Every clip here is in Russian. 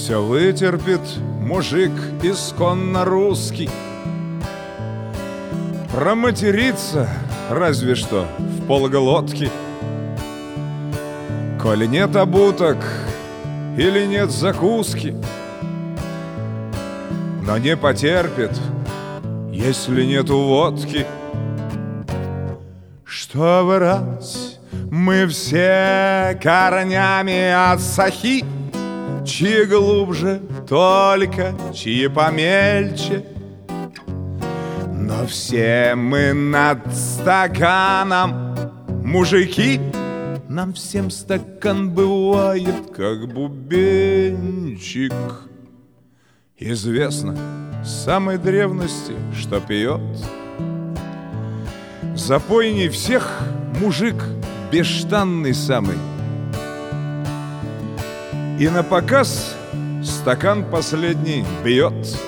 Все вытерпит мужик исконно русский. Проматериться разве что в полглотки. Коли нет обуток или нет закуски, но не потерпит, если нету водки. Что врать, мы все корнями от сахи, чьи глубже только, чьи помельче. Но все мы над стаканом мужики. Нам всем стакан бывает, как бубенчик. Известно с самой древности, что пьет запойней всех мужик бесштанный самый. И на показ стакан последний бьет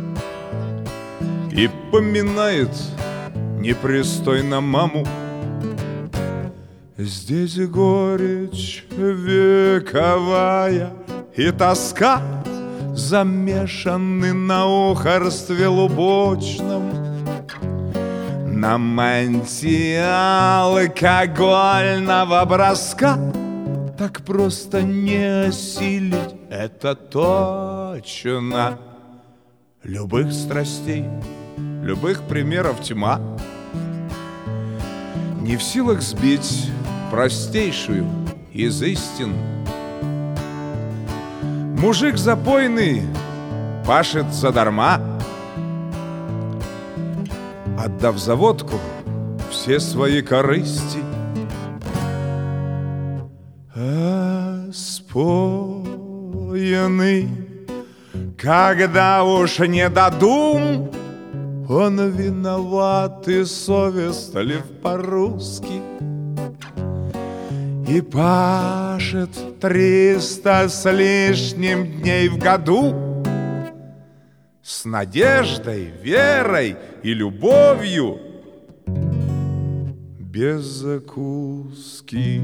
и поминает непристойно маму. Здесь горечь вековая и тоска замешаны на ухарстве лубочном, на мантии алкогольного броска. Так просто не осилить, это точно. Любых страстей, любых примеров тьма, не в силах сбить простейшую из истин. Мужик запойный пашет задарма, отдав за водку все свои корысти. А споенный, когда уж не додум, он виноват и совестлив по-русски, и пашет 300 с лишним дней в году с надеждой, верой и любовью, без закуски.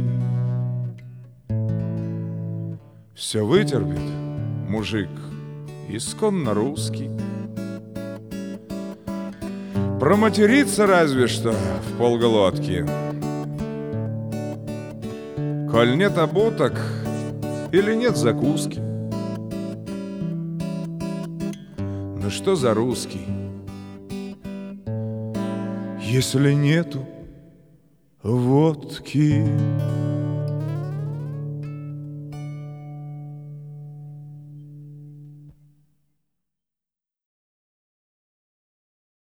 Все вытерпит мужик исконно русский. Проматериться разве что в полглотки. Коль нет обуток или нет закуски. Ну что за русский, если нету водки?